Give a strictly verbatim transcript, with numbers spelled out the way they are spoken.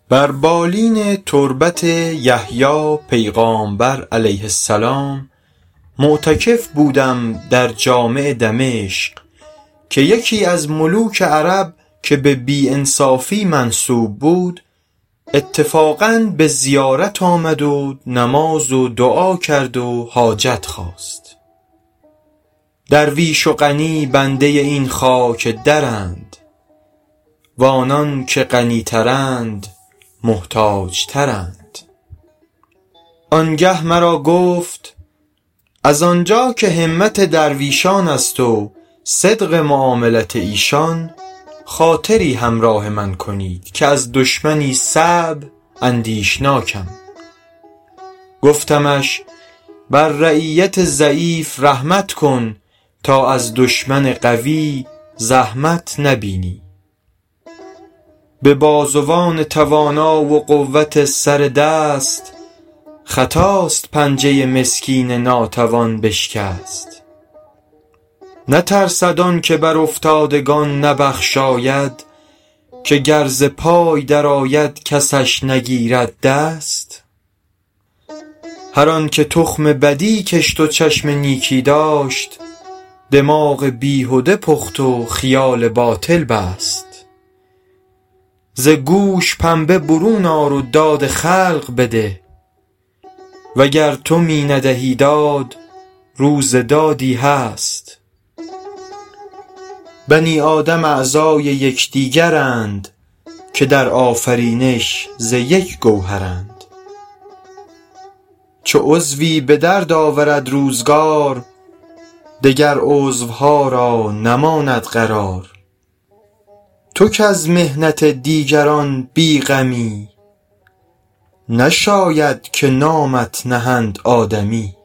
بر بالین تربت یحیی پیغامبر علیه السلام معتکف بودم در جامع دمشق که یکی از ملوک عرب که به بی انصافی منسوب بود اتفاقاً به زیارت آمد و نماز و دعا کرد و حاجت خواست. درویش و غنی بنده این خاک درند، و آنان که غنی ترند محتاج ترند. آنگه مرا گفت از آنجا که همت درویشان است و صدق معاملت ایشان، خاطری همراه من کنید که از دشمنی صعب اندیشناکم. گفتمش بر رعیت ضعیف رحمت کن تا از دشمن قوی زحمت نبینی. به بازوان توانا و قوت سر دست، خطاست پنجه مسکین ناتوان بشکست. نترسد آن که بر افتادگان نبخشاید، که گر ز پای در آید کسش نگیرد دست. هر آن که تخم بدی کشت و چشم نیکی داشت، دماغ بیهوده پخت و خیال باطل بست. ز گوش پنبه برون آر و داد خلق بده، وگر تو می ندهی داد روز دادی هست. بنی آدم اعضای یکدیگرند، که در آفرینش ز یک گوهرند. چو عضوی به درد آورد روزگار، دگر عضوها را نماند قرار. تو کز محنت دیگران بی غمی، نشاید که نامت نهند آدمی.